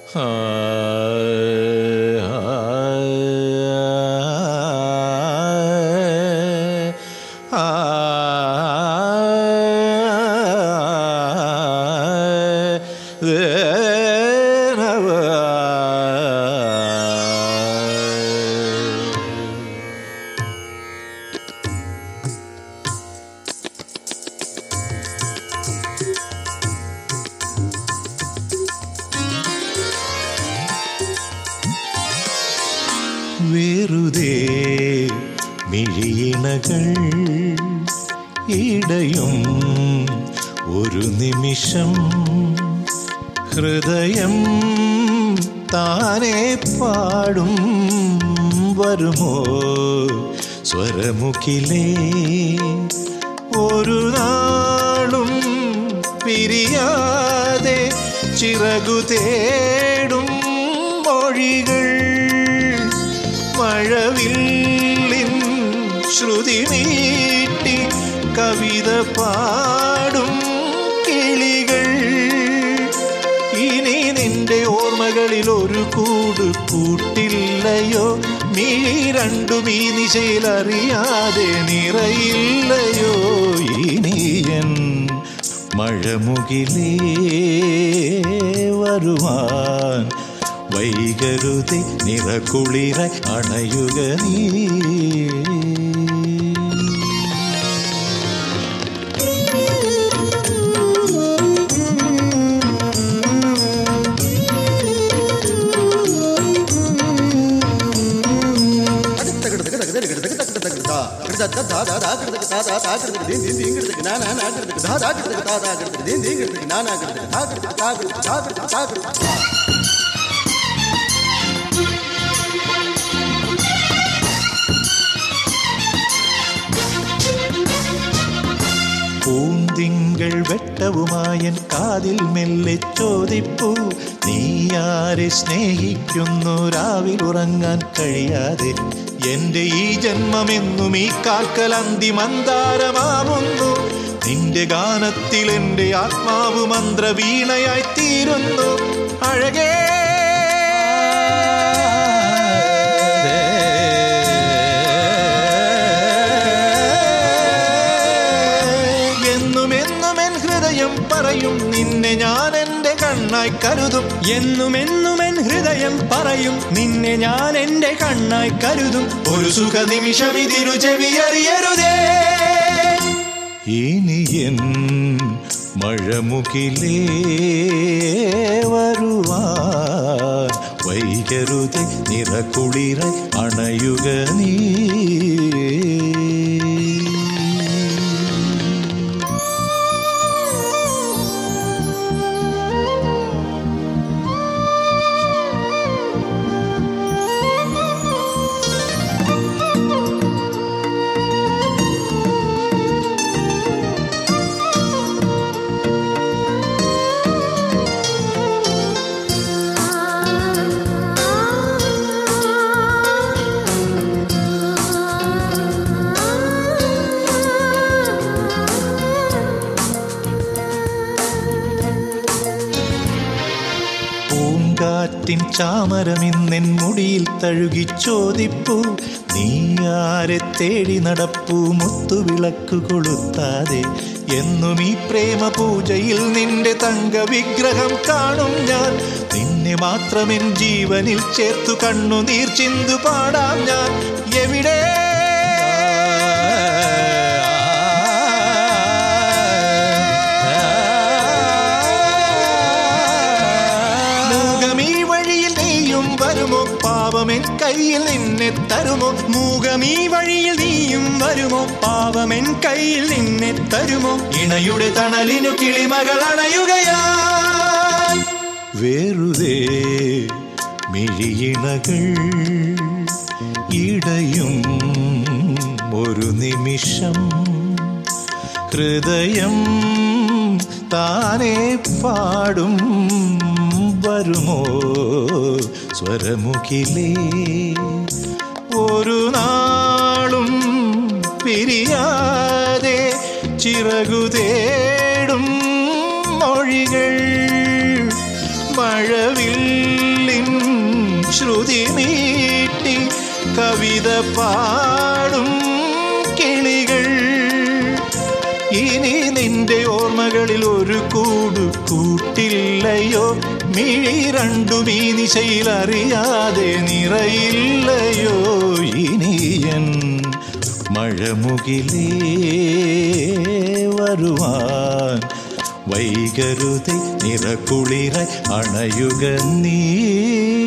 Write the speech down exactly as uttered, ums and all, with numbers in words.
വെറുതെ മിഴിയിണകൾ ഇടയും ഒരു നിമിഷം ഹൃദയം താനെ പാടും വരുമോ സ്വരമുഖിലേ ഒരു നാളും പിരിയാതെ ചിറകു തേടും മൊഴികൾ മഴവില്ലിൻ ശ്രുതി നീട്ടി കവിത പാടും കിളികൾ ഇനി നിന്റെ ഓർമ്മകളിൽ ഒരു കൂട് കൂട്ടില്ലയോ മിഴി രണ്ടും ഈ നിശയിലറിയാതെ നിറയില്ലയോ ഇനിയൻ മഴമുകിലേ വരുവാൻ വൈകരുതി നിറകുളിര അണയുക നീ പൂന്തിങ്കൾ വെട്ടവുമായൻ കാതിൽ മെല്ലെ ചോദിപ്പൂ നീ ആരെ സ്നേഹിക്കുന്നു രാവിൽ ഉറങ്ങാൻ കഴിയാതെ എന്റെ ഈ ജന്മമെന്നും ഈ കാൽക്കൽ അന്തിമന്താരമാവുന്നു നിന്റെ ഗാനത്തിൽ എന്റെ ആത്മാവ് മന്ത്രവീണയായി തീരുന്നു അഴകേ പറയും നിന്നെ ഞാൻ എന്റെ കണ്ണായി കരുതും എന്നുമെന്നുമെൻ ഹൃദയം പറയും നിന്നെ ഞാൻ എന്റെ കണ്ണായി കരുതും ഒരു സുഖ നിമിഷം ഇതിരു ചെവിയറിയരുതേ ഇനി എൻ മഴമുകിലേ വരുവാൻ വൈകരുതേ നിറകുളിര അണയുക നീ കാറ്റിൻ ചാമരമിന്നെൻ മുടിയിൽ തഴുകി ചോദിപ്പൂ നീ ആരെ തേടി നടപ്പൂ മുത്തുവിളക്കു കൊളുത്താതെ എന്നും ഈ പ്രേമ പൂജയിൽ നിന്റെ തങ്ക വിഗ്രഹം കാണും ഞാൻ നിന്നെ മാത്രമെൻ ജീവനിൽ ചേർത്തു കണ്ണുനീർ ചിന്തു പാടാം ഞാൻ എവിടെ വരുമോ പാവമെൻ കയ്യിൽ നിന്നെ തരുമോ മൂകമീ വഴിയിൽ നീയും വരുമോ പാവമെൻ കയ്യിൽ നിന്നെ തരുമോ ഇണയുടെ തണലിനു കിളിമകൾ അണയുകയായി വെറുതെ മിഴിയിണകൾ ഇടയും ഒരു നിമിഷം ഹൃദയം താനെ പാടും വരുമോ സ്വരമുഖിലേ ഒരു നാളും പിരിയാതെ ചിറകു തേടും മൊഴികൾ മഴവില്ലിൻ ശ്രുതി നീട്ടി കവിത പാടും കിളികൾ. ഇനി നിന്റെ ഓർമ്മകളിൽ ഒരു കൂടു കൂട്ടില്ലയോ? മിഴി രണ്ടും ഈ നിശയിൽ അറിയാതെ നിറയില്ലയോ? ഇനിയൻ മഴമുകിലേ വരുവാൻ വൈകരുതേ, നിറകുളിരായി അണയുക നീ.